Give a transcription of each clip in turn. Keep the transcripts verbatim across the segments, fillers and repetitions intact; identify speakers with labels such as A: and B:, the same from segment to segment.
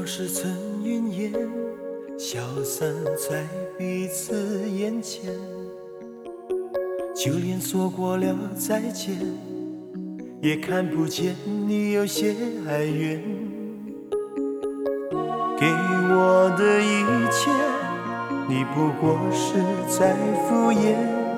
A: 是曾云烟，消散在彼此眼前，就连说过了再见，也看不见你有些哀怨。给我的一切，你不过是在敷衍。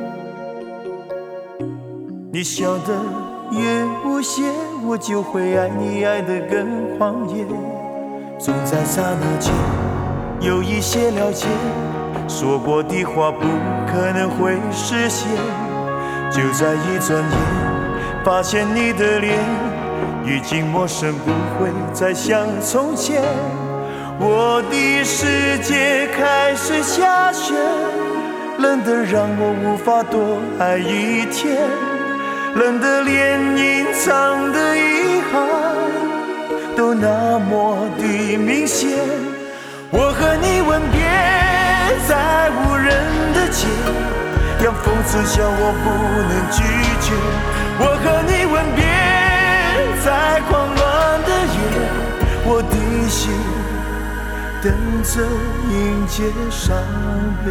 A: 你笑得越无邪，我就会爱你爱得更狂野。总在刹那间有一些了解，说过的话不可能会实现。就在一转眼，发现你的脸已经陌生，不会再像从前。我的世界开始下雪，冷得让我无法多爱一天，冷得连隐藏的遗憾都那么的明显。我和你吻别在无人的街，让风刺笑我不能拒绝。我和你吻别在狂乱的夜，我的心等着迎接伤悲。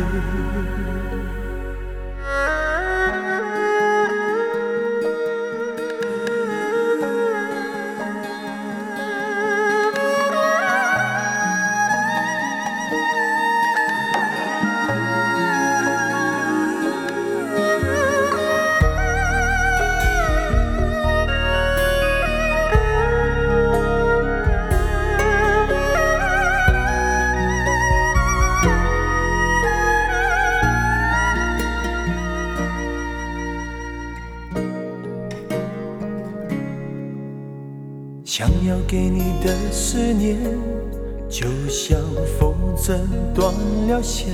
A: 想要给你的思念，就像风筝断了线，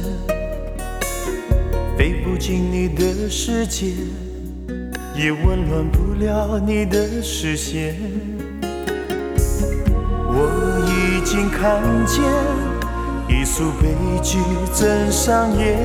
A: 飞不进你的世界，也温暖不了你的视线。我已经看见一出悲剧正上演，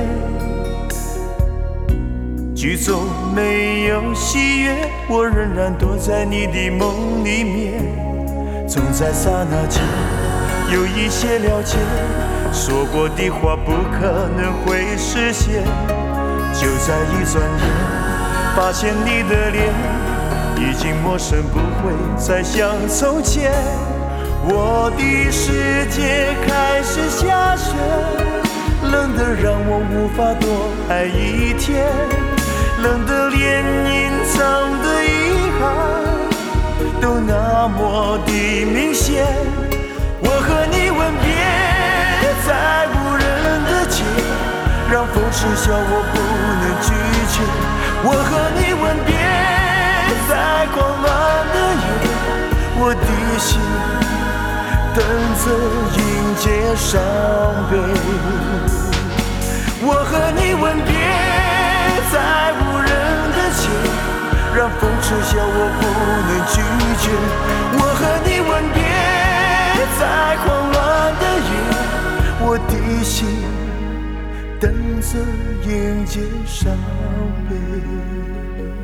A: 剧中没有喜悦，我仍然躲在你的梦里面。总在刹那间有一些了解，说过的话不可能会实现。就在一转眼，发现你的脸已经陌生，不会再像从前。我的世界开始下雪，冷得让我无法多爱一天，冷得连隐藏的遗憾都那么的明显。我和你吻别在无人的街，让风痴笑我不能拒绝。我和你吻别在狂乱的夜，我的心等着迎接伤悲。我和你吻别在无人的街，让风痴笑我不能拒绝。我和你吻别在狂乱的夜，我的心等着迎接伤悲。